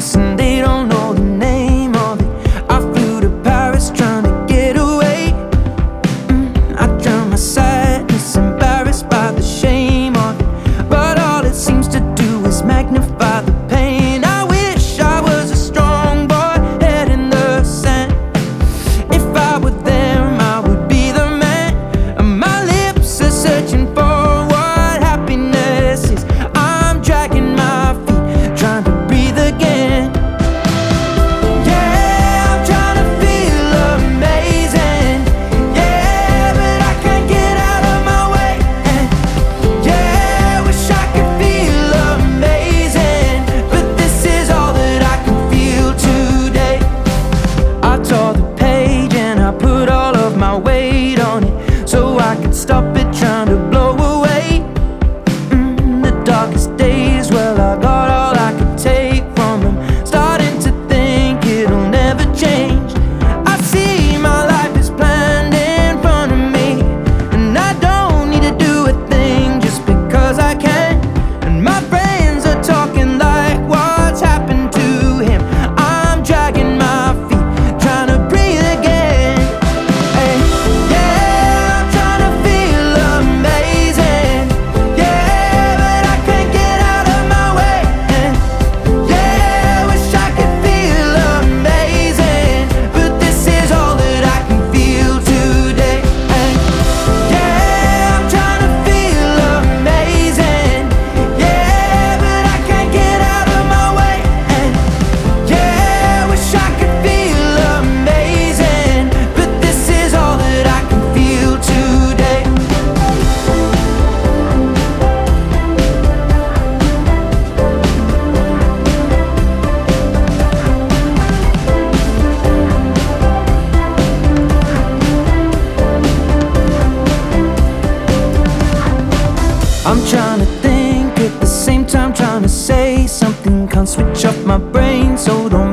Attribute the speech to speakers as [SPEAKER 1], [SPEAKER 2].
[SPEAKER 1] promise and they don't know the name of it. I flew to Paris trying to get away. I drown my sadness, embarrassed by the shame of it, but all it seems to do is magnify the pain. I wish I was a strong boy, head in the sand. If I were them, I would be the man. And my lips are searching for what happiness is. I'm dragging my feet, trying to breathe again. Yeah, I'm trying to feel amazing. Yeah, but I can't get out of my way. And yeah, wish I could feel amazing, but this is all that I can feel today. I tore the page and I put all of my weight on it, so I could stop it trying to blow away the darkest days. Well, I got all I could take from them, starting to think it'll never change. I see my life is planned in front of me, and I don't need to do a thing just because I can. And my friends are talking like what's happened to him. I'm dragging my feet, trying to breathe again. Hey, yeah, I'm trying to feel amazing. Yeah, but I can't get out of my way. And yeah, wish I could feel amazing, but this is all that I can feel today. And yeah, I'm trying to feel amazing. Yeah, but I can't get out of my way. And yeah, wish I could feel amazing, but this is all that I can feel today. I'm trying to think at the same time, trying to say something. Can't switch off my brain, so don't